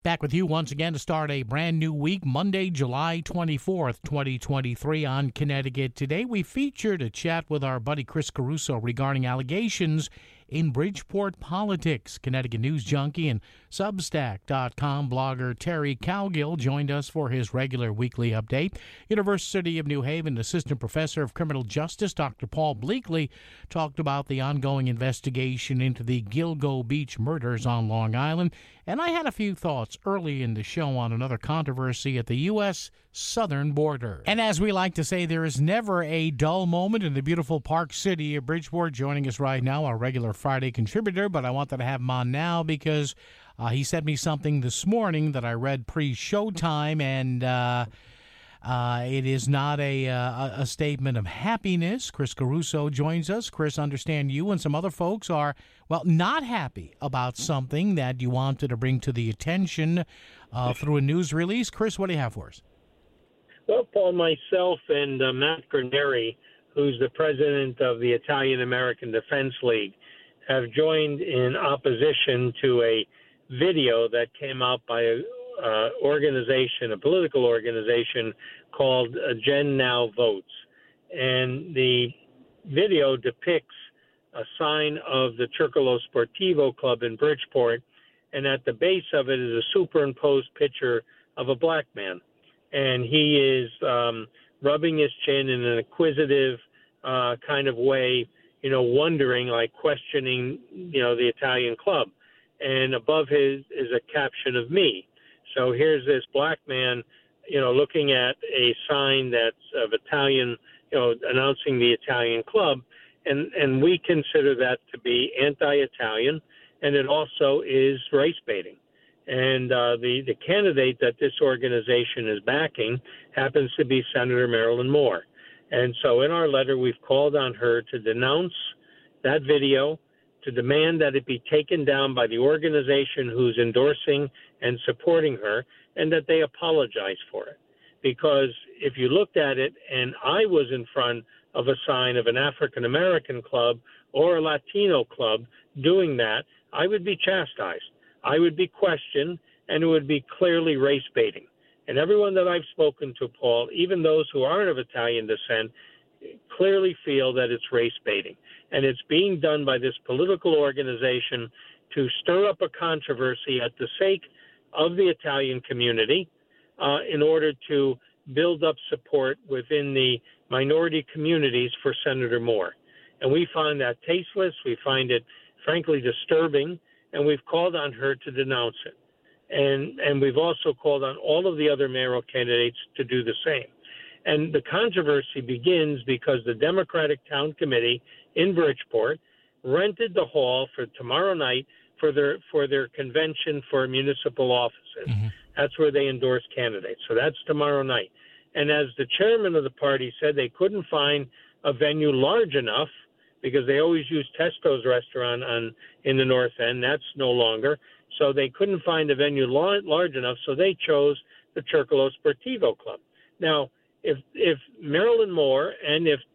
Back with you once again to start a brand new week, Monday, July 24th, 2023 on Connecticut Today. We featured a chat with our buddy Chris Caruso regarding allegations in Bridgeport politics. Connecticut News Junkie and Substack.com blogger Terry Cowgill joined us for his regular weekly update. University of New Haven Assistant Professor of Criminal Justice Dr. Paul Bleakley talked about the ongoing investigation into the Gilgo Beach murders on Long Island. And I had a few thoughts early in the show on another controversy at the U.S. southern border. And as we like to say, there is never a dull moment in the beautiful Park City of Bridgeport. Joining us right now, our regular Friday contributor, but I wanted to have him on now because he sent me something this morning that I read pre-showtime, and it is not a statement of happiness. Chris Caruso joins us. Chris, understand you and some other folks are, well, not happy about something that you wanted to bring to the attention through a news release. Chris, what do you have for us? Well, Paul, myself and Matt Graneri, who's the president of the Italian American Defense League, have joined in opposition to a video that came out by a political organization called Gen Now Votes. And the video depicts a sign of the Circolo Sportivo Club in Bridgeport, and at the base of it is a superimposed picture of a black man. And he is rubbing his chin in an inquisitive kind of way, wondering, like questioning, the Italian club. And above his is a caption of me. So here's this black man, looking at a sign that's of Italian, announcing the Italian club. And we consider that to be anti-Italian, and it also is race baiting. And the candidate that this organization is backing happens to be Senator Marilyn Moore. And so in our letter, we've called on her to denounce that video, to demand that it be taken down by the organization who's endorsing and supporting her, and that they apologize for it. Because if you looked at it and I was in front of a sign of an African-American club or a Latino club doing that, I would be chastised. I would be questioned, and it would be clearly race baiting. And everyone that I've spoken to, Paul, even those who aren't of Italian descent, clearly feel that it's race baiting. And it's being done by this political organization to stir up a controversy at the sake of the Italian community in order to build up support within the minority communities for Senator Moore. And we find that tasteless. We find it, frankly, disturbing. And we've called on her to denounce it. And we've also called on all of the other mayoral candidates to do the same. And the controversy begins because the Democratic Town Committee in Bridgeport rented the hall for tomorrow night for their convention for municipal offices. Mm-hmm. That's where they endorse candidates. So that's tomorrow night. And as the chairman of the party said, they couldn't find a venue large enough because they always use Testo's restaurant in the North End. That's no longer. So they couldn't find a venue large enough, so they chose the Circolo Sportivo Club. Now, if Marilyn Moore and if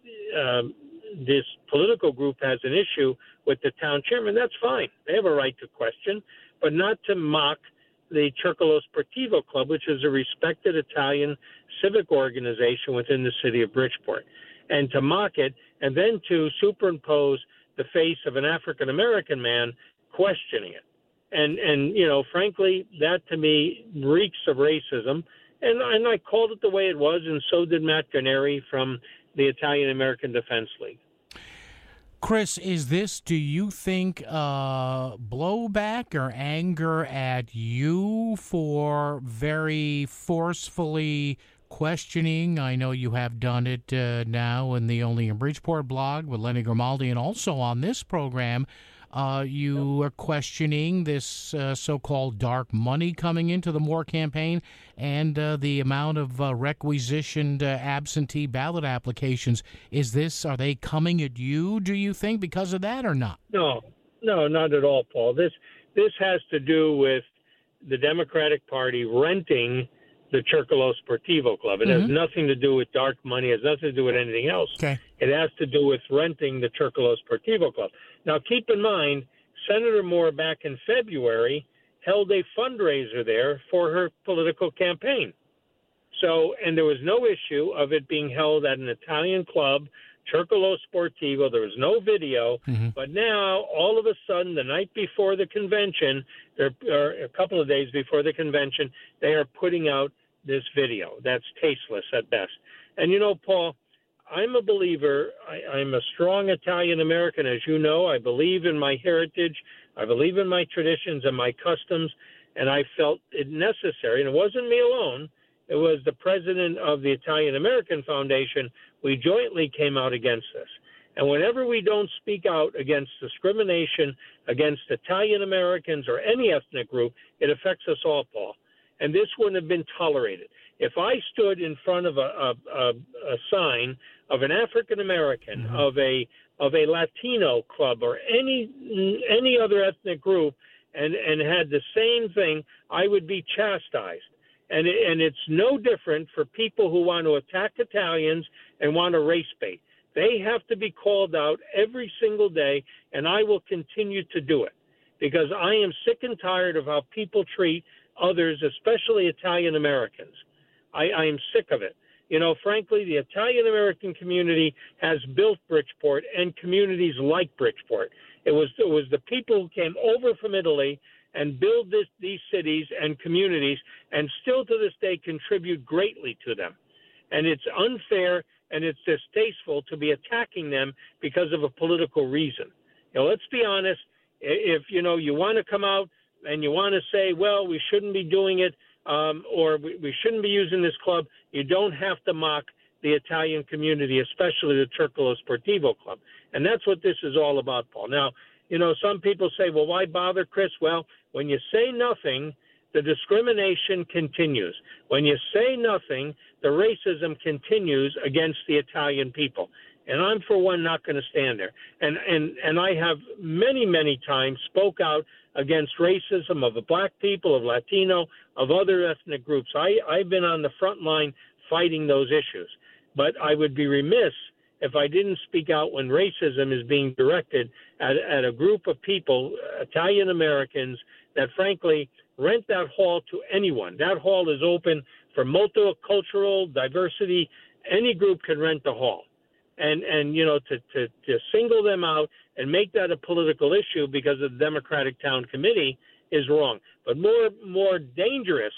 this political group has an issue with the town chairman, that's fine. They have a right to question, but not to mock the Circolo Sportivo Club, which is a respected Italian civic organization within the city of Bridgeport. And to mock it, and then to superimpose the face of an African-American man questioning it. And frankly, that to me reeks of racism. And I called it the way it was, and so did Matt Graneri from the Italian American Defense League. Chris, is this, do you think, blowback or anger at you for very forcefully questioning? I know you have done it now in the Only in Bridgeport blog with Lenny Grimaldi, and also on this program. You are questioning this so-called dark money coming into the Moore campaign and the amount of requisitioned absentee ballot applications. Are they coming at you, do you think, because of that or not? No, not at all, Paul. This has to do with the Democratic Party renting the Circolo Sportivo Club. It has nothing to do with dark money. It has nothing to do with anything else. Okay. It has to do with renting the Circolo Sportivo Club. Now, keep in mind, Senator Moore back in February held a fundraiser there for her political campaign. So, and there was no issue of it being held at an Italian club, Circolo Sportivo. There was no video. But now, all of a sudden, the night before the convention, or a couple of days before the convention, they are putting out this video. That's tasteless at best. And, you know, Paul, I'm a believer. I'm a strong Italian American, as you know. I believe in my heritage. I believe in my traditions and my customs. And I felt it necessary, and it wasn't me alone. It was the president of the Italian American Foundation. We jointly came out against this. And whenever we don't speak out against discrimination against Italian Americans or any ethnic group, it affects us all, Paul. And this wouldn't have been tolerated. If I stood in front of a sign of an African American, of a Latino club, or any other ethnic group, and had the same thing, I would be chastised. And it's no different for people who want to attack Italians and want to race bait. They have to be called out every single day, and I will continue to do it because I am sick and tired of how people treat others, especially Italian Americans. I am sick of it. You know, frankly, the Italian American community has built Bridgeport and communities like Bridgeport. It was the people who came over from Italy and build these cities and communities, and still to this day contribute greatly to them. And it's unfair and it's distasteful to be attacking them because of a political reason. You know, let's be honest. If you want to come out and you want to say, well, we shouldn't be doing it, or we shouldn't be using this club, you don't have to mock the Italian community, especially the Circolo Sportivo Club. And that's what this is all about, Paul. Now, you know, some people say, well, why bother, Chris? Well, when you say nothing, the discrimination continues. When you say nothing, the racism continues against the Italian people. And I'm, for one, not going to stand there. And I have many, many times spoke out against racism of the black people, of Latino, of other ethnic groups. I've been on the front line fighting those issues. But I would be remiss if I didn't speak out when racism is being directed at a group of people, Italian Americans, that frankly rent that hall to anyone. That hall is open for multicultural diversity. Any group can rent the hall. And you know, to single them out and make that a political issue because of the Democratic Town Committee is wrong. But more dangerous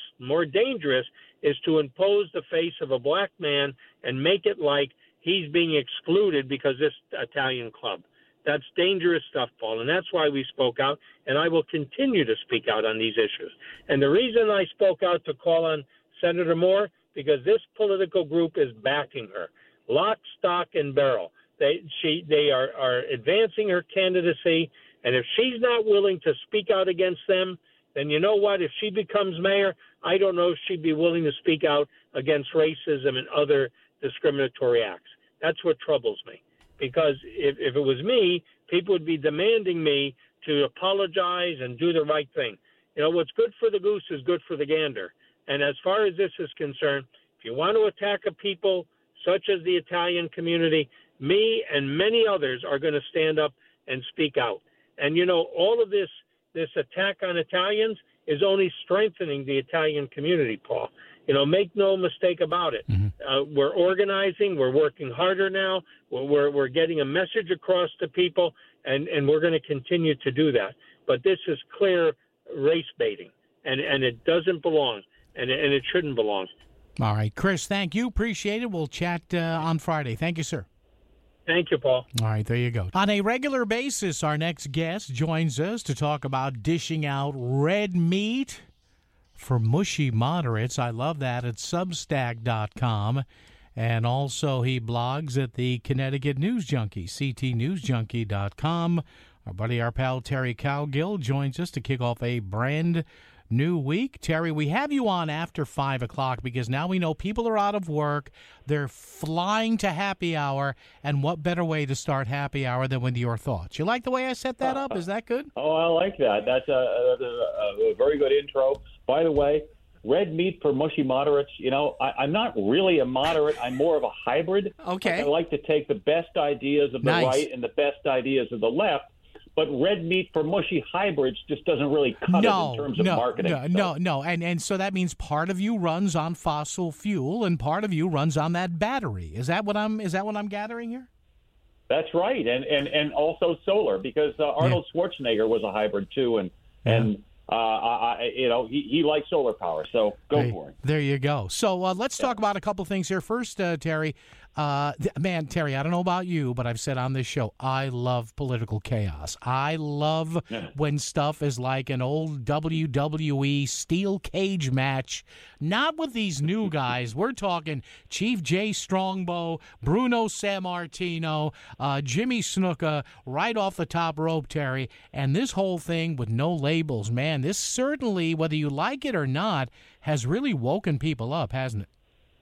is to impose the face of a black man and make it like he's being excluded because this Italian club. That's dangerous stuff, Paul, and that's why we spoke out, and I will continue to speak out on these issues. And the reason I spoke out to call on Senator Moore, because this political group is backing her, lock, stock, and barrel. They are advancing her candidacy, and if she's not willing to speak out against them, then you know what? If she becomes mayor, I don't know if she'd be willing to speak out against racism and other discriminatory acts. That's what troubles me. Because if it was me, people would be demanding me to apologize and do the right thing. You know, what's good for the goose is good for the gander. And as far as this is concerned, if you want to attack a people such as the Italian community, me and many others are going to stand up and speak out. And, you know, all of this attack on Italians is only strengthening the Italian community, Paul. You know, make no mistake about it. We're organizing. We're working harder now. We're getting a message across to people, and we're going to continue to do that. But this is clear race baiting, and it doesn't belong, and it shouldn't belong. All right, Chris, thank you. Appreciate it. We'll chat on Friday. Thank you, sir. Thank you, Paul. All right, there you go. On a regular basis, our next guest joins us to talk about dishing out red meat for mushy moderates. I love that at Substack.com. And also he blogs at the Connecticut News Junkie, ctnewsjunkie.com. Our pal Terry Cowgill joins us to kick off a brand new week. Terry, we have you on after 5 o'clock because now we know people are out of work. They're flying to happy hour. And what better way to start happy hour than with your thoughts? You like the way I set that up? Is that good? Oh, I like that. That's a very good intro. By the way, red meat for mushy moderates, you know, I'm not really a moderate. I'm more of a hybrid. Okay. I like to take the best ideas of the right and the best ideas of the left. but red meat for mushy hybrids just doesn't really cut it in terms of marketing. No. And so that means part of you runs on fossil fuel and part of you runs on that battery. Is that what I'm gathering here? That's right, and also solar, because Arnold Schwarzenegger was a hybrid too, and he likes solar power, so go for it. There you go. So let's talk about a couple things here. First, Terry, Terry, I don't know about you, but I've said on this show, I love political chaos. I love when stuff is like an old WWE steel cage match, not with these new guys. We're talking Chief Jay Strongbow, Bruno Sammartino, Jimmy Snuka, right off the top rope, Terry, and this whole thing with no labels. Man, this certainly, whether you like it or not, has really woken people up, hasn't it?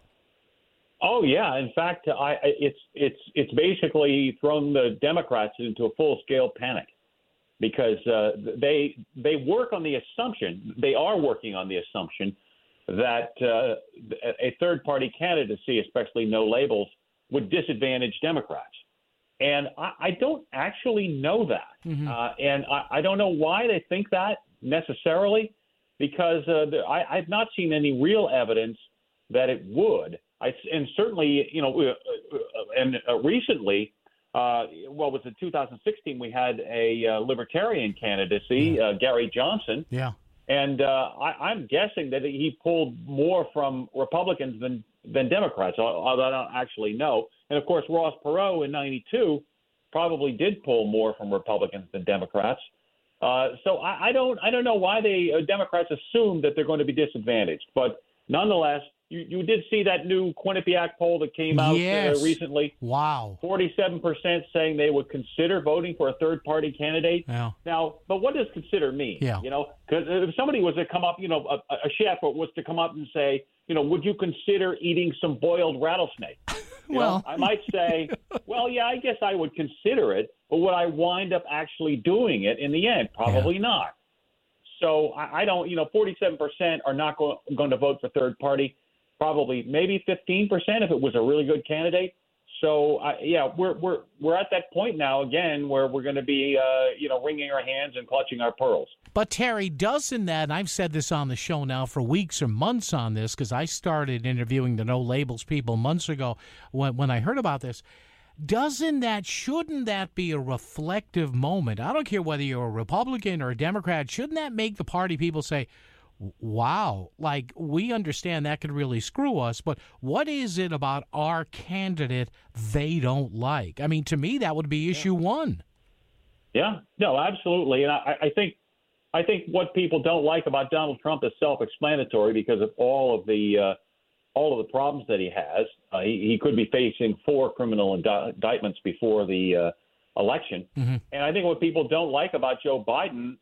Oh yeah, in fact, it's basically thrown the Democrats into a full-scale panic, because they work on the assumption, they are working on the assumption that a third-party candidacy, especially no labels, would disadvantage Democrats, and I don't actually know that, and I don't know why they think that necessarily, because I've not seen any real evidence that it would. And certainly, recently, was it 2016? We had a libertarian candidacy, Gary Johnson. Yeah. And I'm guessing that he pulled more from Republicans than Democrats, although I don't actually know. And of course, Ross Perot in '92 probably did pull more from Republicans than Democrats. So I don't know why Democrats assume that they're going to be disadvantaged, but nonetheless. You did see that new Quinnipiac poll that came out recently. Wow. 47% saying they would consider voting for a third-party candidate. Yeah. Now, but what does consider mean? Yeah. Because if somebody was to come up, a chef was to come up and say, would you consider eating some boiled rattlesnake? I might say, well, yeah, I guess I would consider it, but would I wind up actually doing it in the end? Probably not. So I don't, 47% are not going to vote for third party. Probably maybe 15% if it was a really good candidate. So we're at that point now again where we're going to be wringing our hands and clutching our pearls. But Terry, doesn't that, and I've said this on the show now for weeks or months on this, because I started interviewing the No Labels people months ago when I heard about this. Shouldn't that be a reflective moment? I don't care whether you're a Republican or a Democrat. Shouldn't that make the party people say, wow, like, we understand that could really screw us, but what is it about our candidate they don't like? I mean, to me, that would be issue one. Yeah, no, absolutely. And I think what people don't like about Donald Trump is self-explanatory because of all of the problems that he has. He could be facing 4 criminal indictments before the election. And I think what people don't like about Joe Biden,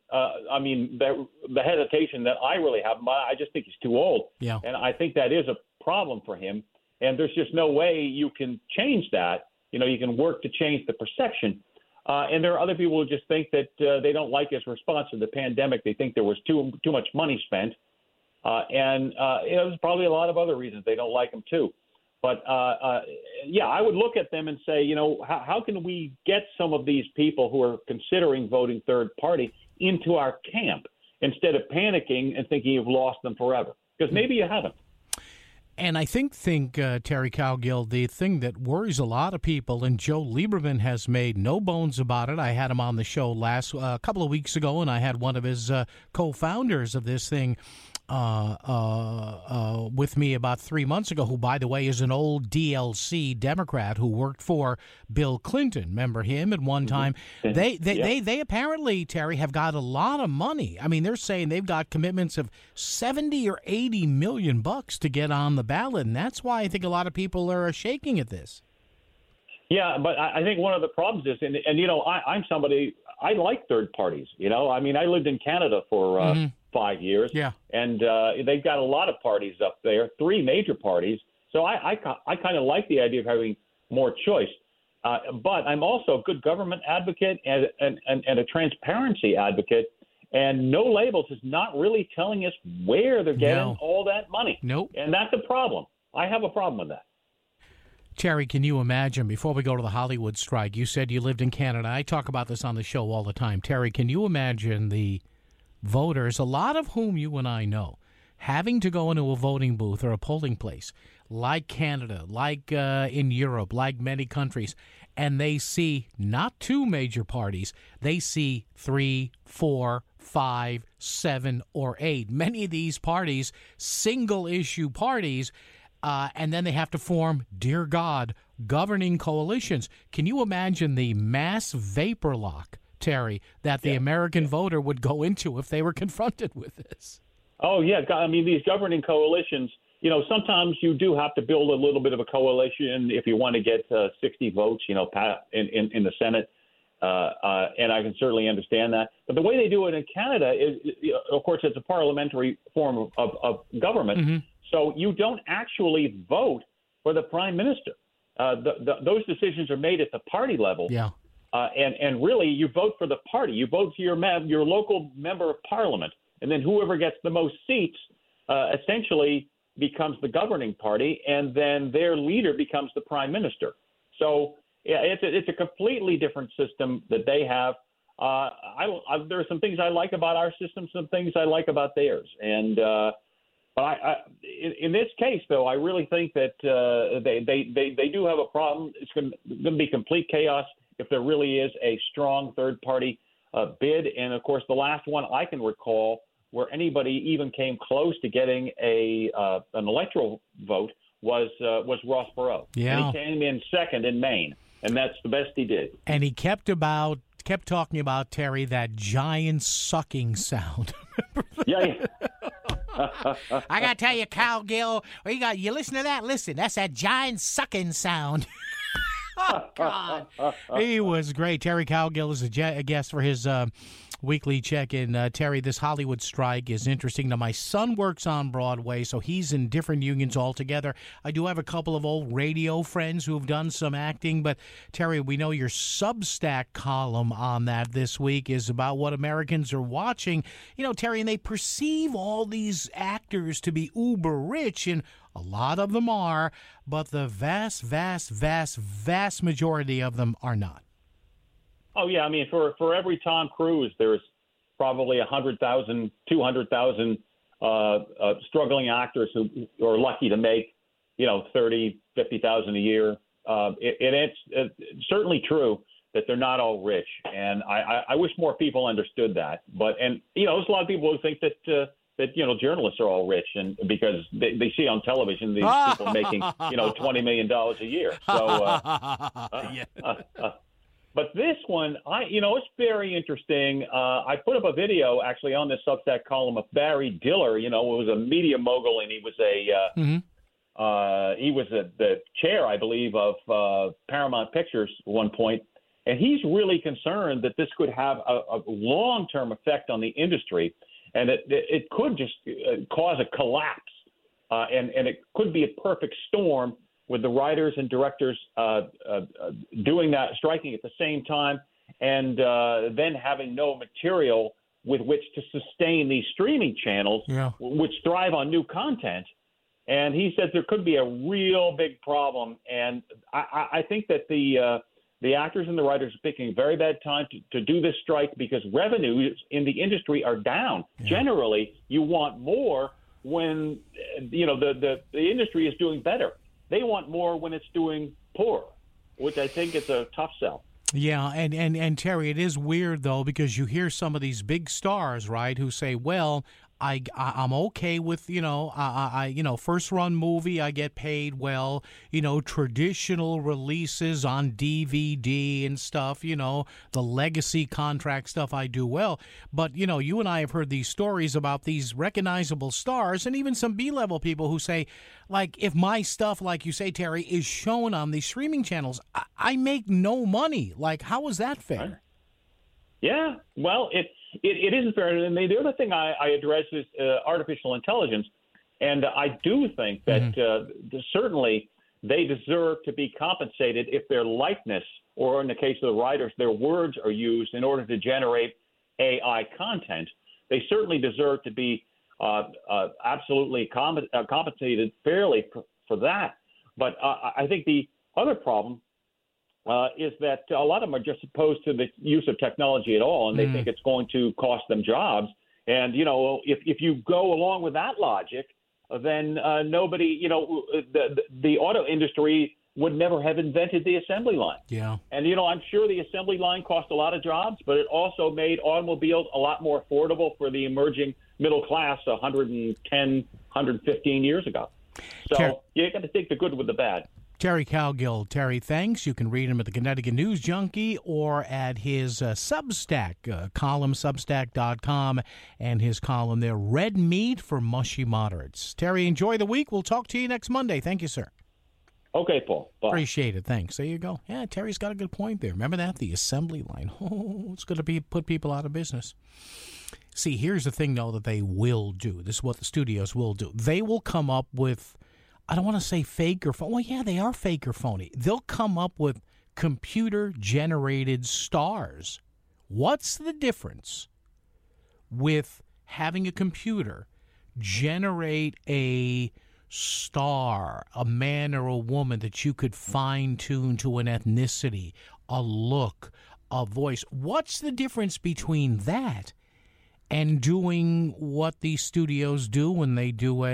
the hesitation that I really have, I just think he's too old. Yeah. And I think that is a problem for him. And there's just no way you can change that. You can work to change the perception. And there are other people who just think that they don't like his response to the pandemic. They think there was too much money spent. There's probably a lot of other reasons they don't like him too. But, I would look at them and say, how can we get some of these people who are considering voting third party into our camp instead of panicking and thinking you've lost them forever? Because maybe you haven't. And I think Terry Cowgill, the thing that worries a lot of people, and Joe Lieberman has made no bones about it. I had him on the show a couple of weeks ago, and I had one of his co-founders of this thing with me about 3 months ago, who, by the way, is an old DLC Democrat who worked for Bill Clinton. Remember him at one time? They apparently, Terry, have got a lot of money. I mean, they're saying they've got commitments of $70 or $80 million to get on the ballot, and that's why I think a lot of people are shaking at this. Yeah, but I think one of the problems is, and I'm somebody, I like third parties. I lived in Canada for 5 years. Yeah. And they've got a lot of parties up there, 3 major parties. So I kind of like the idea of having more choice. But I'm also a good government advocate and a transparency advocate. And No Labels is not really telling us where they're getting all that money. Nope. And that's a problem. I have a problem with that. Terry, can you imagine, before we go to the Hollywood strike, you said you lived in Canada. I talk about this on the show all the time. Terry, can you imagine the voters, a lot of whom you and I know, having to go into a voting booth or a polling place like Canada, like in Europe, like many countries, and they see not two major parties, they see 3, 4, 5, 7, or 8. Many of these parties, single-issue parties, and then they have to form, dear God, governing coalitions. Can you imagine the mass vapor lock, Terry, that the American voter would go into if they were confronted with this? Oh, yeah. I mean, these governing coalitions, sometimes you do have to build a little bit of a coalition if you want to get 60 votes, in the Senate. And I can certainly understand that. But the way they do it in Canada is, of course, it's a parliamentary form of government. Mm-hmm. So you don't actually vote for the prime minister. Those decisions are made at the party level. Yeah. And really, you vote for the party. You vote for your local member of parliament. And then whoever gets the most seats essentially becomes the governing party. And then their leader becomes the prime minister. So yeah, it's a completely different system that they have. There are some things I like about our system, some things I like about theirs. And but in this case, though, I really think that they do have a problem. It's going to be complete chaos if there really is a strong third-party bid. And, of course, the last one I can recall where anybody even came close to getting an electoral vote was Ross Perot. Yeah. And he came in second in Maine, and that's the best he did. And he kept talking about, Terry, that giant sucking sound. Yeah. I got to tell you, Cal Gill, you listen to that? Listen, that's that giant sucking sound. Oh, God. He was great. Terry Cowgill is a guest for his weekly check-in. Terry, this Hollywood strike is interesting. Now, my son works on Broadway, so he's in different unions altogether. I do have a couple of old radio friends who have done some acting, but Terry, we know your Substack column on that this week is about what Americans are watching. Terry, and they perceive all these actors to be uber rich, and a lot of them are, but the vast, vast, vast, vast majority of them are not. Oh, yeah. I mean, for every Tom Cruise, there's probably 100,000, 200,000 struggling actors who are lucky to make, 30, 50,000 a year. It's certainly true that they're not all rich. And I wish more people understood that. But there's a lot of people who think that journalists are all rich, and because they see on television these people making $20 million a year. So, but this one, it's very interesting. I put up a video actually on this Substack column of Barry Diller. Who was a media mogul, and he was the chair, I believe, of Paramount Pictures at one point. And he's really concerned that this could have a long-term effect on the industry. And it could just cause a collapse, and it could be a perfect storm with the writers and directors doing that, striking at the same time, and then having no material with which to sustain these streaming channels, which thrive on new content. And he said there could be a real big problem. And I think that the actors and the writers are picking a very bad time to do this strike because revenues in the industry are down. Yeah. Generally, you want more when the industry is doing better. They want more when it's doing poor, which I think is a tough sell. Yeah, and Terry, it is weird though because you hear some of these big stars, right, who say, "Well, I'm okay with, first run movie, I get paid well, traditional releases on DVD and stuff, the legacy contract stuff I do well. But, you and I have heard these stories about these recognizable stars and even some B-level people who say, like, if my stuff, like you say, Terry, is shown on these streaming channels, I make no money. Like, how is that fair? Right. Yeah, well, it isn't fair. And the other thing I address is artificial intelligence. And I do think that certainly they deserve to be compensated if their likeness, or in the case of the writers, their words are used in order to generate AI content. They certainly deserve to be absolutely compensated fairly for that. But I think the other problem is that a lot of them are just opposed to the use of technology at all, and they think it's going to cost them jobs. And, if you go along with that logic, then nobody, the auto industry would never have invented the assembly line. Yeah. And, I'm sure the assembly line cost a lot of jobs, but it also made automobiles a lot more affordable for the emerging middle class 110, 115 years ago. So you got to take the good with the bad. Terry Cowgill. Terry, thanks. You can read him at the Connecticut News Junkie or at his Substack column, substack.com, and his column there, Red Meat for Mushy Moderates. Terry, enjoy the week. We'll talk to you next Monday. Thank you, sir. Okay, Paul. Bye. Appreciate it. Thanks. There you go. Yeah, Terry's got a good point there. Remember that? The assembly line. Oh, it's going to put people out of business. See, here's the thing, though, that they will do. This is what the studios will do. They will come up with, I don't want to say fake or phony. Well, yeah, they are fake or phony. They'll come up with computer-generated stars. What's the difference with having a computer generate a star, a man or a woman that you could fine-tune to an ethnicity, a look, a voice? What's the difference between that and doing what these studios do when they do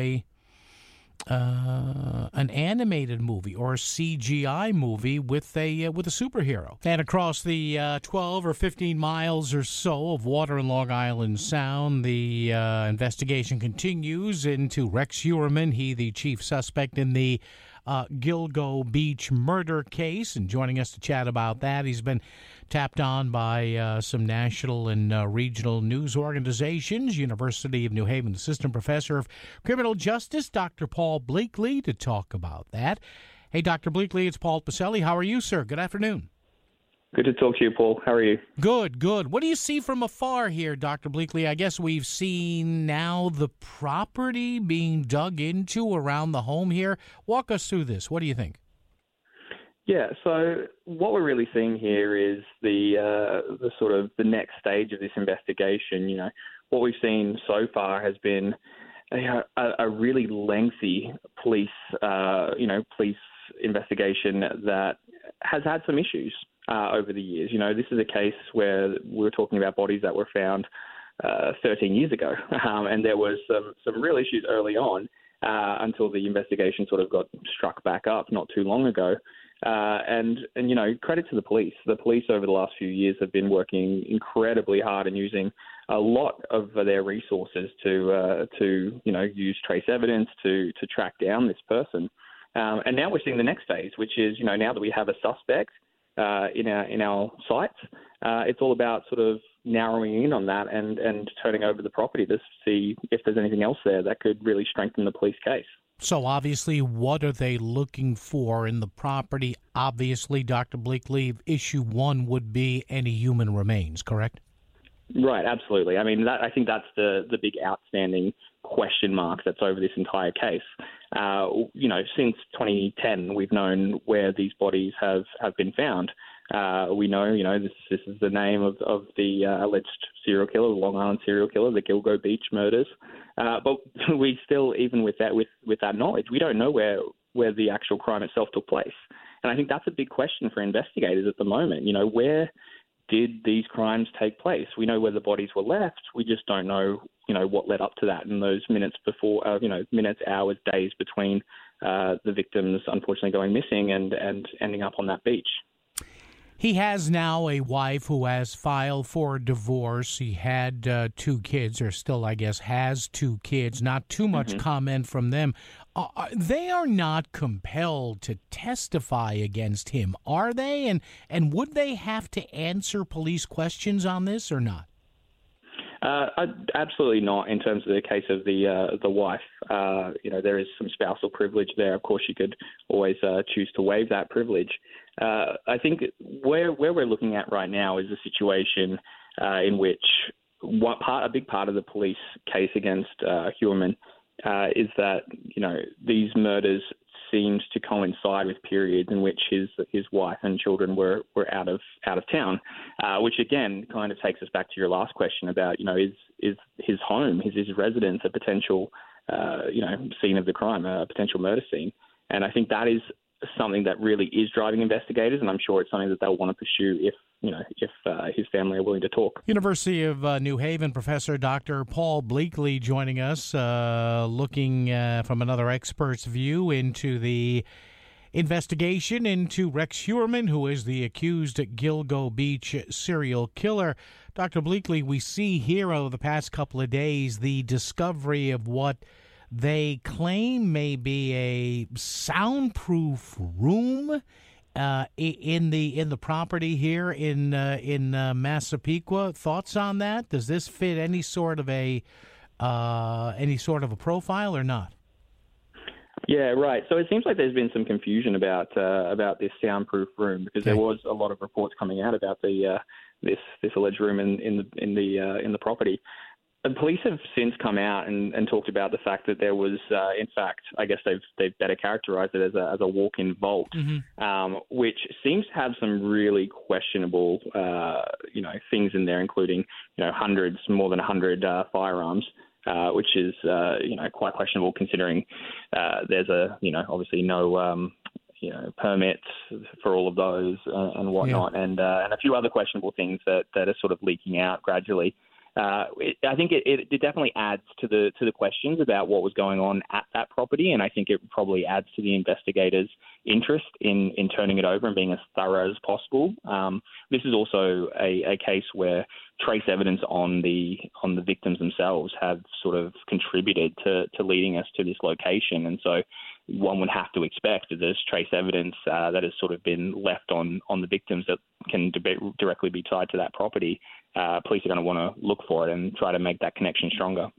an animated movie or a CGI movie with a superhero? And across the 12 or 15 miles or so of water in Long Island Sound, the investigation continues into Rex Heuermann, he the chief suspect in the Gilgo Beach murder case. And joining us to chat about that, he's been tapped on by some national and regional news organizations. University of New Haven assistant professor of criminal justice, Dr. Paul Bleakley, to talk about that. Hey, Dr. Bleakley, it's Paul Pacelli. How are you, sir? Good afternoon. Good to talk to you, Paul. How are you? Good, good. What do you see from afar here, Dr. Bleakley? I guess we've seen now the property being dug into around the home here. Walk us through this. What do you think? Yeah, so what we're really seeing here is the sort of the next stage of this investigation. What we've seen so far has been a really lengthy police investigation that has had some issues over the years. This is a case where we're talking about bodies that were found 13 years ago, and there was some real issues early on until the investigation sort of got struck back up not too long ago. And credit to the police. The police over the last few years have been working incredibly hard and using a lot of their resources to use trace evidence to track down this person. And now we're seeing the next phase, which is, now that we have a suspect in our sights, it's all about sort of narrowing in on that and turning over the property to see if there's anything else there that could really strengthen the police case. So obviously, what are they looking for in the property? Obviously, Dr. Bleakley, issue one would be any human remains, correct? Right, absolutely. I mean, I think that's the big outstanding question mark that's over this entire case. Since 2010, we've known where these bodies have been found. We know, this is the name of the alleged serial killer, the Long Island serial killer, the Gilgo Beach murders. But we still, even with that knowledge, we don't know where the actual crime itself took place. And I think that's a big question for investigators at the moment. Where did these crimes take place? We know where the bodies were left. We just don't know, what led up to that in those minutes before, minutes, hours, days between the victims unfortunately going missing and ending up on that beach. He has now a wife who has filed for a divorce. He had 2 kids, or still, I guess, has 2 kids. Not too much comment from them. They are not compelled to testify against him, are they? And would they have to answer police questions on this or not? Absolutely not. In terms of the case of the wife, there is some spousal privilege there. Of course, you could always choose to waive that privilege. I think where we're looking at right now is a situation in which a big part of the police case against Heuermann is that these murders seemed to coincide with periods in which his wife and children were out of town, which again kind of takes us back to your last question about is his home, his residence, a potential scene of the crime, a potential murder scene. And I think that is something that really is driving investigators, and I'm sure it's something that they'll want to pursue if his family are willing to talk. University of New Haven professor Dr. Paul Bleakley joining us, looking from another expert's view into the investigation into Rex Heuermann, who is the accused Gilgo Beach serial killer. Dr. Bleakley, we see here over the past couple of days the discovery of what they claim may be a soundproof room in the property here in Massapequa. Thoughts on that? Does this fit any sort of a profile or not? Yeah, right. So it seems like there's been some confusion about this soundproof room, because there was a lot of reports coming out about this alleged room in the property. The police have since come out and talked about the fact that there was, in fact, I guess they've better characterized it as a walk-in vault, which seems to have some really questionable, things in there, including, more than 100 firearms, which is, quite questionable considering there's obviously no, permits for all of those and whatnot, and a few other questionable things that are sort of leaking out gradually. I think it definitely adds to the questions about what was going on at that property, and I think it probably adds to the investigators' interest in turning it over and being as thorough as possible. This is also a case where trace evidence on the victims themselves have sort of contributed to leading us to this location, and so one would have to expect that there's trace evidence that has sort of been left on the victims that can directly be tied to that property. Police are going to want to look for it and try to make that connection stronger.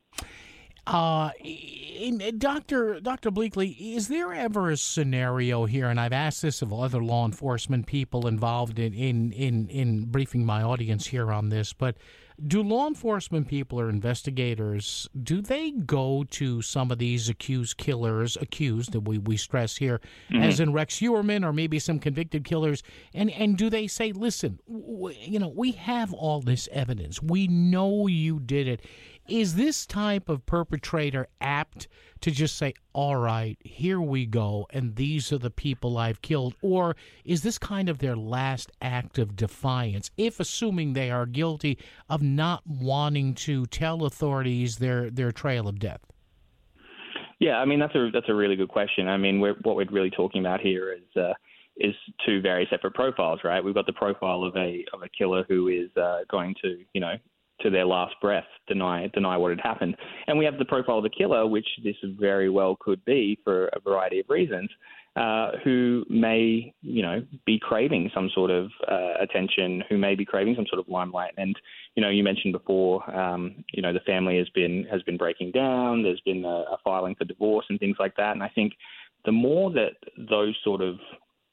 Dr. Bleakley, is there ever a scenario here, and I've asked this of other law enforcement people involved in briefing my audience here on this, but do law enforcement people or investigators, do they go to some of these accused that we stress here, as in Rex Heuermann or maybe some convicted killers, and do they say, listen, we have all this evidence, we know you did it. Is this type of perpetrator apt to just say, all right, here we go, and these are the people I've killed? Or is this kind of their last act of defiance, if assuming they are guilty of not wanting to tell authorities their trail of death? Yeah, I mean, that's a really good question. I mean, what we're really talking about here is two very separate profiles, right? We've got the profile of a killer who is going to, to their last breath, deny what had happened. And we have the profile of the killer, which this very well could be for a variety of reasons, who may, be craving some sort of attention, who may be craving some sort of limelight. And, you mentioned before, the family has been breaking down. There's been a filing for divorce and things like that. And I think the more that those sort of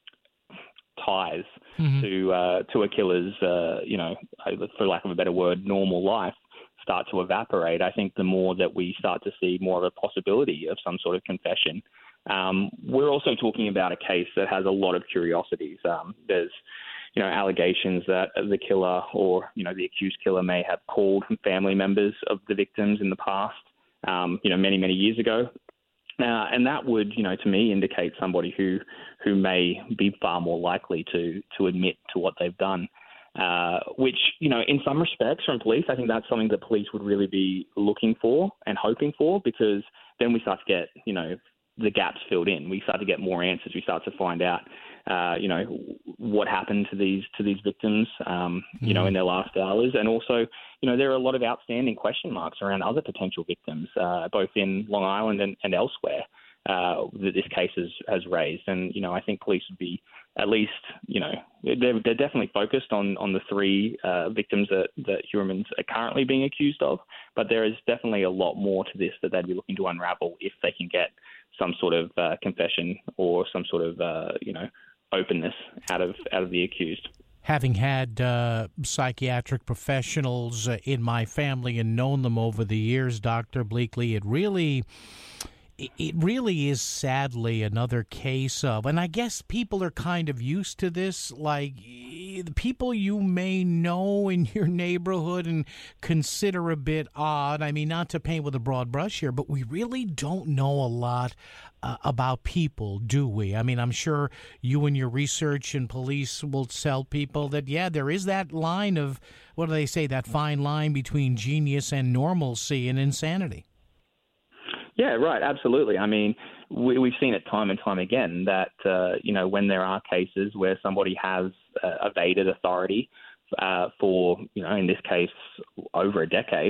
ties to a killer's, for lack of a better word, normal life start to evaporate, I think the more that we start to see more of a possibility of some sort of confession. We're also talking about a case that has a lot of curiosities. There's, allegations that the killer or, the accused killer may have called family members of the victims in the past, many, many years ago. And that would, to me, indicate somebody who may be far more likely to admit to what they've done, which, in some respects from police, I think that's something that police would really be looking for and hoping for, because then we start to get, the gaps filled in. We start to get more answers. We start to find out, what happened to these victims, in their last hours. And also, there are a lot of outstanding question marks around other potential victims, both in Long Island and elsewhere, that this case has raised. And, I think police would be at least, they're definitely focused on the three victims that Heuermann's are currently being accused of. But there is definitely a lot more to this that they'd be looking to unravel if they can get some sort of confession or some sort of, openness out of the accused. Having had psychiatric professionals in my family and known them over the years, Dr. Bleakley, it really is sadly another case of, and I guess people are kind of used to this, like, the people you may know in your neighborhood and consider a bit odd. I mean, not to paint with a broad brush here, but we really don't know a lot about people, do we? I mean, I'm sure you and your research and police will tell people that, yeah, there is that line of, what do they say, that fine line between genius and normalcy and insanity. Yeah, right, absolutely. I mean, we've seen it time and time again that, when there are cases where somebody has evaded authority for, in this case, well over a decade,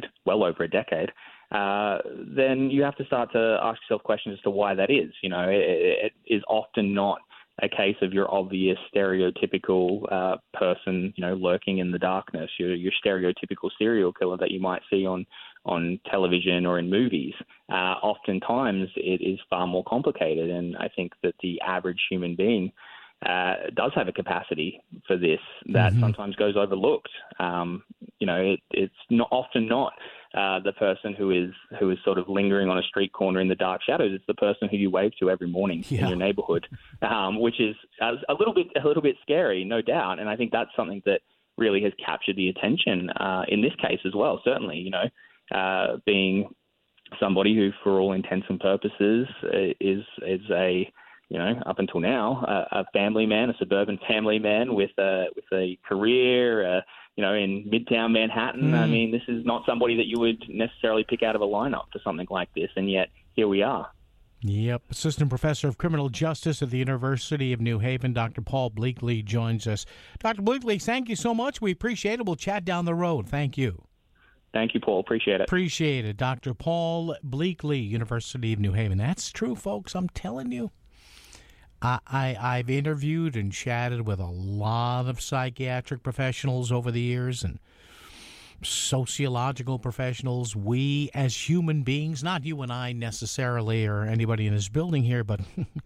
then you have to start to ask yourself questions as to why that is. It is often not a case of your obvious stereotypical person, lurking in the darkness, your stereotypical serial killer that you might see on television or in movies. Oftentimes it is far more complicated, and I think that the average human being does have a capacity for this that sometimes goes overlooked. It's often not the person who is sort of lingering on a street corner in the dark shadows. It's the person who you wave to every morning in your neighborhood, which is a little bit scary, no doubt. And I think that's something that really has captured the attention in this case as well. Certainly, being somebody who, for all intents and purposes, is a up until now, a family man, a suburban family man with a career, in Midtown Manhattan. I mean, this is not somebody that you would necessarily pick out of a lineup for something like this, and yet here we are. Yep. Assistant Professor of Criminal Justice at the University of New Haven, Dr. Paul Bleakley, joins us. Dr. Bleakley, thank you so much. We appreciate it. We'll chat down the road. Thank you. Thank you, Paul. Appreciate it. Appreciate it. Dr. Paul Bleakley, University of New Haven. That's true, folks. I'm telling you. I've interviewed and chatted with a lot of psychiatric professionals over the years and sociological professionals. We as human beings, not you and I necessarily or anybody in this building here, but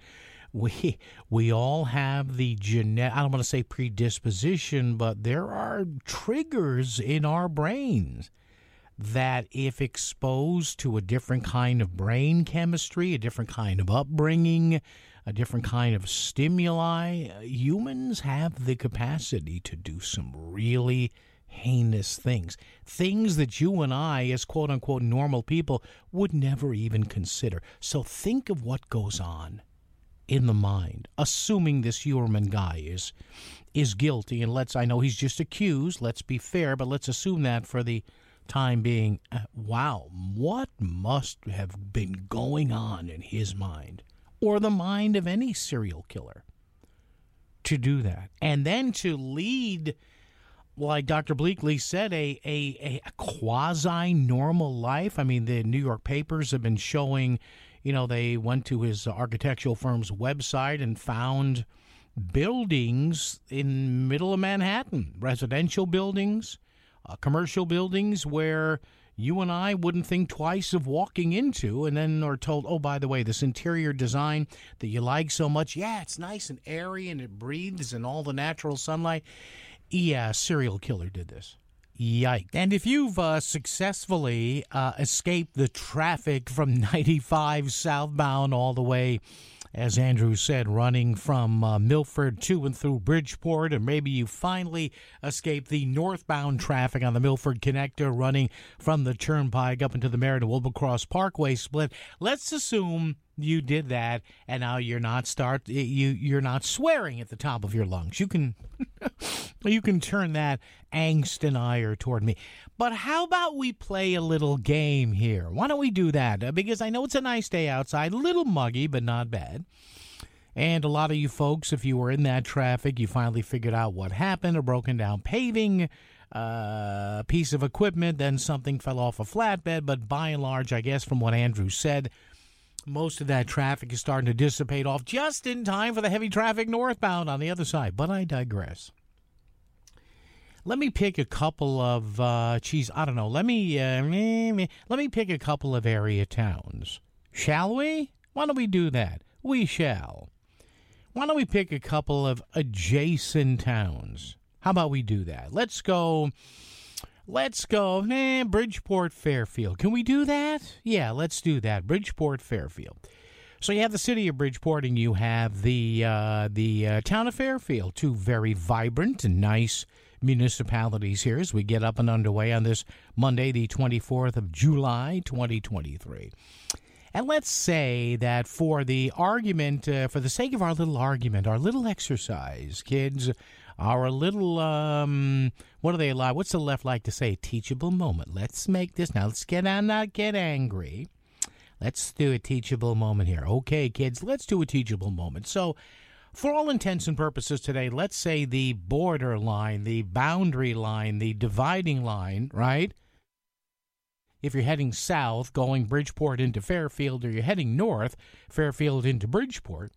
we all have the genetic, I don't want to say predisposition, but there are triggers in our brains that if exposed to a different kind of brain chemistry, a different kind of upbringing, a different kind of stimuli, humans have the capacity to do some really heinous things that you and I, as quote-unquote normal people, would never even consider. So think of what goes on in the mind, assuming this Uerman guy is guilty, and I know he's just accused, let's be fair, but let's assume that for the time being. Wow, what must have been going on in his mind, or the mind of any serial killer, to do that? And then to lead, like Dr. Bleakley said, a quasi-normal life. I mean, the New York papers have been showing, they went to his architectural firm's website and found buildings in middle of Manhattan, residential buildings, commercial buildings where you and I wouldn't think twice of walking into, and then are told, oh, by the way, this interior design that you like so much, yeah, it's nice and airy and it breathes in all the natural sunlight. Yeah, serial killer did this. Yikes. And if you've successfully escaped the traffic from 95 southbound all the way, as Andrew said, running from Milford to and through Bridgeport, and maybe you finally escaped the northbound traffic on the Milford Connector running from the Turnpike up into the Meriden-Wilbur Cross Parkway split. Let's assume you did that, and now you're not swearing at the top of your lungs. You can turn that angst and ire toward me. But how about we play a little game here? Why don't we do that? Because I know it's a nice day outside, a little muggy, but not bad. And a lot of you folks, if you were in that traffic, you finally figured out what happened, a broken down paving piece of equipment, then something fell off a flatbed. But by and large, I guess from what Andrew said, most of that traffic is starting to dissipate off just in time for the heavy traffic northbound on the other side. But I digress. Let me pick a couple of, I don't know. Let me pick a couple of area towns. Shall we? Why don't we do that? We shall. Why don't we pick a couple of adjacent towns? How about we do that? Let's go, Bridgeport, Fairfield. Can we do that? Yeah, let's do that. Bridgeport, Fairfield. So you have the city of Bridgeport and you have the town of Fairfield, two very vibrant and nice municipalities here as we get up and underway on this Monday, the 24th of July, 2023. And let's say that for the argument, for the sake of our little argument, our little exercise, kids, our little, what do they like? What's the left like to say? Teachable moment. Let's make this now. Let's not get angry. Let's do a teachable moment here. Okay, kids, let's do a teachable moment. So, for all intents and purposes today, let's say the border line, the boundary line, the dividing line, right? If you're heading south, going Bridgeport into Fairfield, or you're heading north, Fairfield into Bridgeport,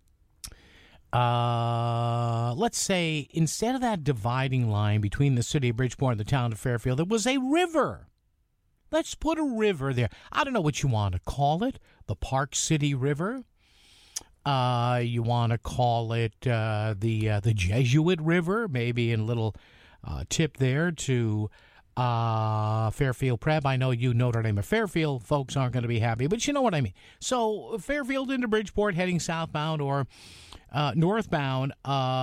let's say instead of that dividing line between the city of Bridgeport and the town of Fairfield, there was a river. Let's put a river there. I don't know what you want to call it. The Park City River. You want to call it the Jesuit River. Maybe a little tip there to Fairfield Prep. I know you Notre Dame of Fairfield folks aren't going to be happy, but you know what I mean. So Fairfield into Bridgeport, heading southbound or northbound,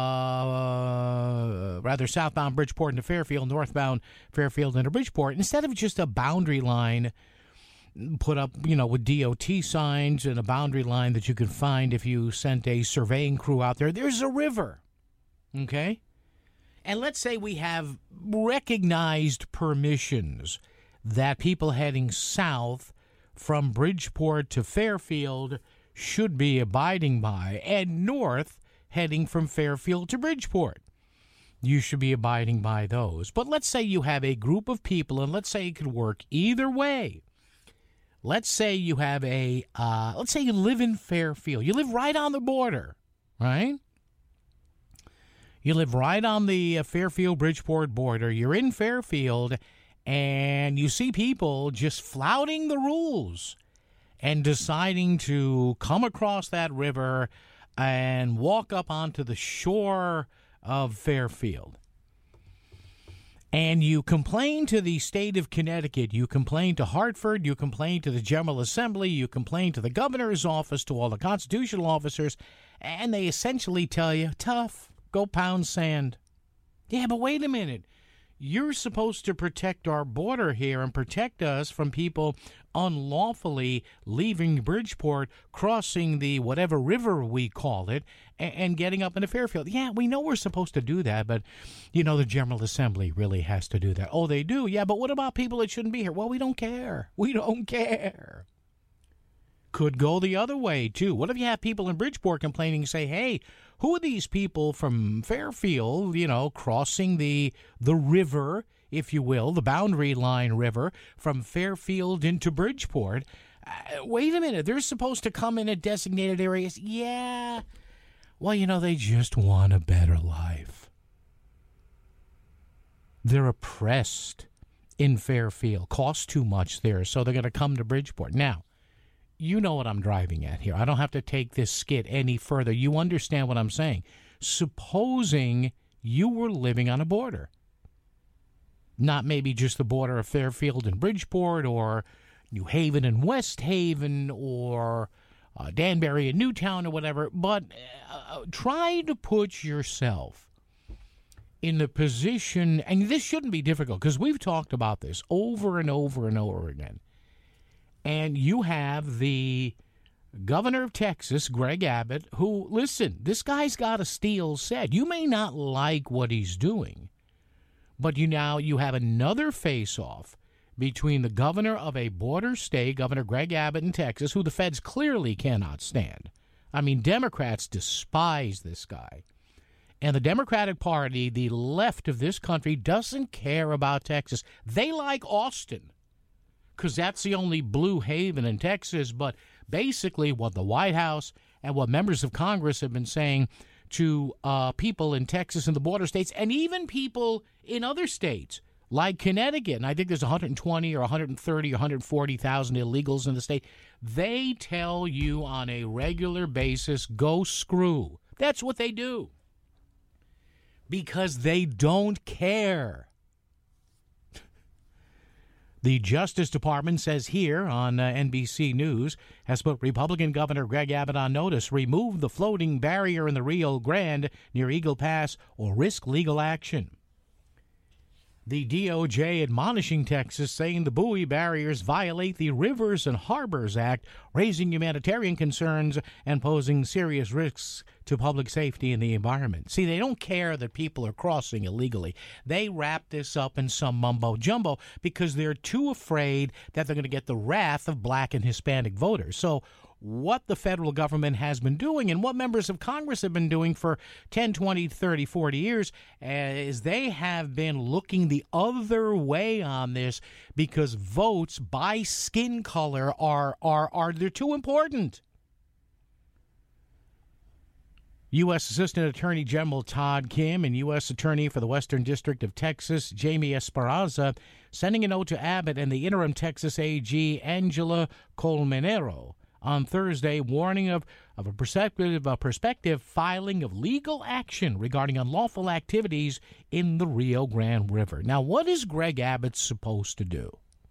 rather southbound Bridgeport into Fairfield, northbound Fairfield into Bridgeport. Instead of just a boundary line put up, with DOT signs and a boundary line that you could find if you sent a surveying crew out there, there's a river, okay? And let's say we have recognized permissions that people heading south from Bridgeport to Fairfield should be abiding by, and north heading from Fairfield to Bridgeport. You should be abiding by those. But let's say you have a group of people, and let's say it could work either way. Let's say you have let's say you live in Fairfield. You live right on the border, right? You live right on the Fairfield-Bridgeport border. You're in Fairfield, and you see people just flouting the rules and deciding to come across that river and walk up onto the shore of Fairfield. And you complain to the state of Connecticut, you complain to Hartford, you complain to the General Assembly, you complain to the governor's office, to all the constitutional officers, and they essentially tell you, tough, go pound sand. Yeah, but wait a minute. You're supposed to protect our border here and protect us from people unlawfully leaving Bridgeport, crossing the whatever river we call it, and getting up into Fairfield. Yeah, we know we're supposed to do that, but, the General Assembly really has to do that. Oh, they do? Yeah, but what about people that shouldn't be here? Well, we don't care. We don't care. Could go the other way, too. What if you have people in Bridgeport complaining, say, hey, who are these people from Fairfield, crossing the river, if you will, the boundary line river, from Fairfield into Bridgeport? Wait a minute, they're supposed to come in at designated areas. Yeah. Well, they just want a better life. They're oppressed in Fairfield. Costs too much there, so they're going to come to Bridgeport. Now, you know what I'm driving at here. I don't have to take this skit any further. You understand what I'm saying. Supposing you were living on a border. Not maybe just the border of Fairfield and Bridgeport, or New Haven and West Haven, or Danbury and Newtown, or whatever, but try to put yourself in the position, and this shouldn't be difficult because we've talked about this over and over and over again. And you have the governor of Texas, Greg Abbott, who, listen, this guy's got a steel set. You may not like what he's doing, but you have another face-off between the governor of a border state, Governor Greg Abbott in Texas, who the feds clearly cannot stand. I mean, Democrats despise this guy. And the Democratic Party, the left of this country, doesn't care about Texas. They like Austin, because that's the only blue haven in Texas. But basically what the White House and what members of Congress have been saying to people in Texas and the border states, and even people in other states like Connecticut, and I think there's 120 or 130 or 140,000 illegals in the state, they tell you on a regular basis, go screw. That's what they do. Because they don't care. The Justice Department says here on NBC News has put Republican Governor Greg Abbott on notice. Remove the floating barrier in the Rio Grande near Eagle Pass or risk legal action. The DOJ admonishing Texas, saying the buoy barriers violate the Rivers and Harbors Act, raising humanitarian concerns and posing serious risks to public safety and the environment. See, they don't care that people are crossing illegally. They wrap this up in some mumbo-jumbo because they're too afraid that they're going to get the wrath of black and Hispanic voters. So what the federal government has been doing and what members of Congress have been doing for 10, 20, 30, 40 years is they have been looking the other way on this because votes by skin color are they're too important. U.S. Assistant Attorney General Todd Kim and U.S. Attorney for the Western District of Texas, Jamie Esperanza, sending a note to Abbott and the interim Texas AG, Angela Colmenero, on Thursday, warning of a prospective filing of legal action regarding unlawful activities in the Rio Grande River. Now, what is Greg Abbott supposed to do?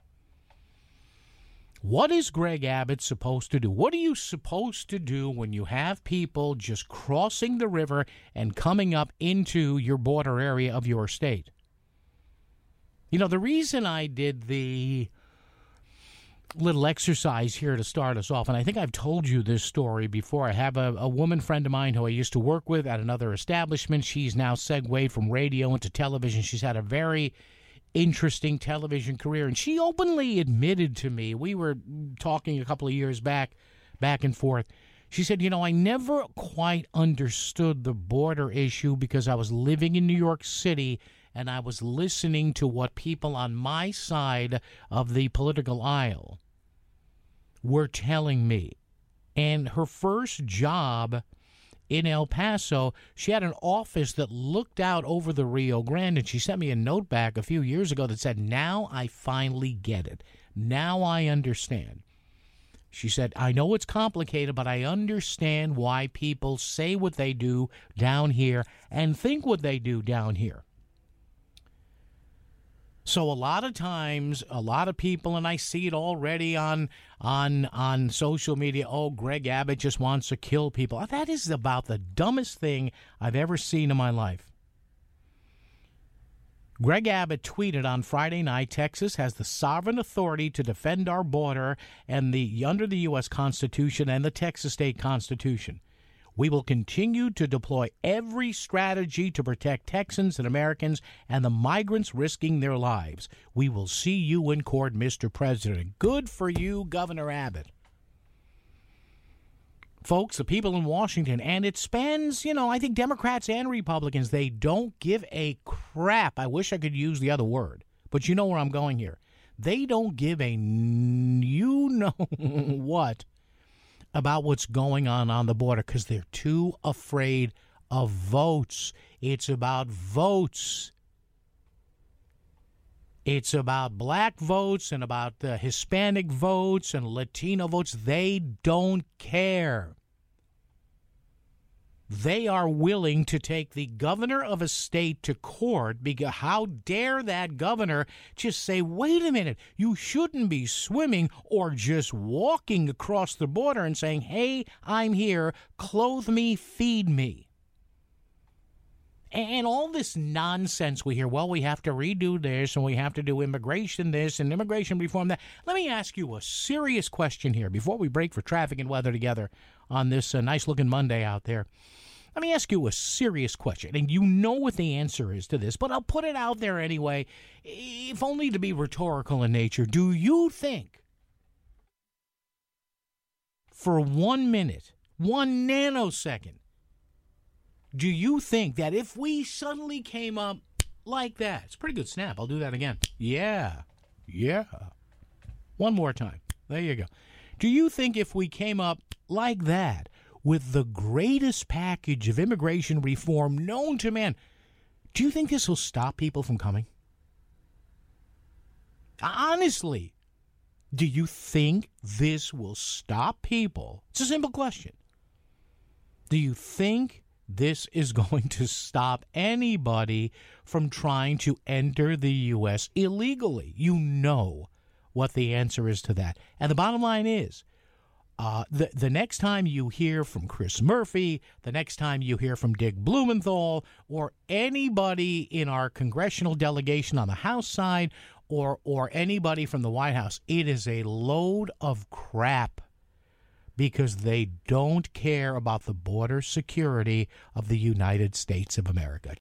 What is Greg Abbott supposed to do? What are you supposed to do when you have people just crossing the river and coming up into your border area of your state? You know, the reason I did the little exercise here to start us off, and I think I've told you this story before. I have a woman friend of mine who I used to work with at another establishment. She's now segued from radio into television. She's had a very interesting television career, and she openly admitted to me, we were talking a couple of years back and forth. She said, you know, I never quite understood the border issue because I was living in New York City and I was listening to what people on my side of the political aisle were telling me. And her first job in El Paso, she had an office that looked out over the Rio Grande, and she sent me a note back a few years ago that said, now I finally get it. Now I understand. She said, I know it's complicated, but I understand why people say what they do down here and think what they do down here. So a lot of times, a lot of people, and I see it already on social media, oh, Greg Abbott just wants to kill people. That is about the dumbest thing I've ever seen in my life. Greg Abbott tweeted on Friday night, Texas has the sovereign authority to defend our border and under the U.S. Constitution and the Texas State Constitution. We will continue to deploy every strategy to protect Texans and Americans and the migrants risking their lives. We will see you in court, Mr. President. Good for you, Governor Abbott. Folks, the people in Washington, and it spans, I think Democrats and Republicans, they don't give a crap. I wish I could use the other word, but you know where I'm going here. They don't give a what about what's going on the border because they're too afraid of votes. It's about votes. It's about black votes and about Hispanic votes and Latino votes. They don't care. They are willing to take the governor of a state to court because how dare that governor just say, wait a minute, you shouldn't be swimming or just walking across the border and saying, hey, I'm here, clothe me, feed me. And all this nonsense we hear, well, we have to redo this and we have to do immigration this and immigration reform that. Let me ask you a serious question here before we break for traffic and weather together on this nice-looking Monday out there. Let me ask you a serious question, and you know what the answer is to this, but I'll put it out there anyway, if only to be rhetorical in nature. Do you think for 1 minute, 1 nanosecond, do you think that if we suddenly came up like that, it's a pretty good snap, I'll do that again. Yeah. One more time. There you go. Do you think if we came up like that with the greatest package of immigration reform known to man, do you think this will stop people from coming? Honestly, do you think this will stop people? It's a simple question. Do you think this is going to stop anybody from trying to enter the U.S. illegally? You know what the answer is to that. And the bottom line is, the next time you hear from Chris Murphy, the next time you hear from Dick Blumenthal, or anybody in our congressional delegation on the House side, or anybody from the White House, it is a load of crap, because they don't care about the border security of the United States of America.